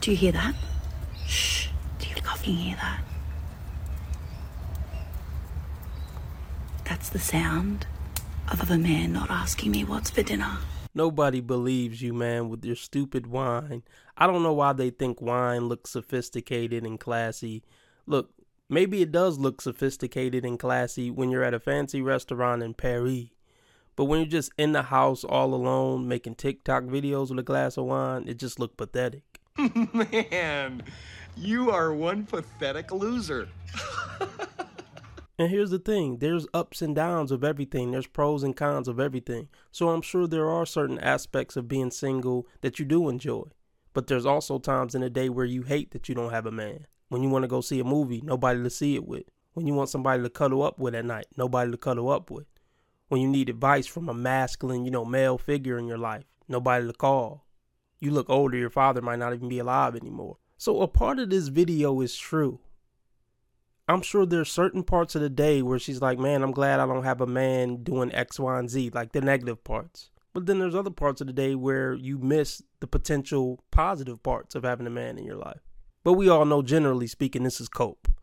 Do you hear that? Shh. Do you fucking hear that? That's the sound of a man not asking me what's for dinner. Nobody believes you, man, with your stupid wine. I don't know why they think wine looks sophisticated and classy. Look, maybe it does look sophisticated and classy when you're at a fancy restaurant in Paris. But when you're just in the house all alone making TikTok videos with a glass of wine, it just looks pathetic. Man, you are one pathetic loser. And here's the thing, there's ups and downs of everything. There's pros and cons of everything. So I'm sure there are certain aspects of being single that you do enjoy. But there's also times in the day where you hate that you don't have a man. When you want to go see a movie, nobody to see it with. When you want somebody to cuddle up with at night, nobody to cuddle up with. When you need advice from a masculine, male figure in your life, nobody to call. You look older, your father might not even be alive anymore. So a part of this video is true. I'm sure there's certain parts of the day where she's like, man, I'm glad I don't have a man doing X, Y, and Z, like the negative parts. But then there's other parts of the day where you miss the potential positive parts of having a man in your life. But we all know, generally speaking, this is cope.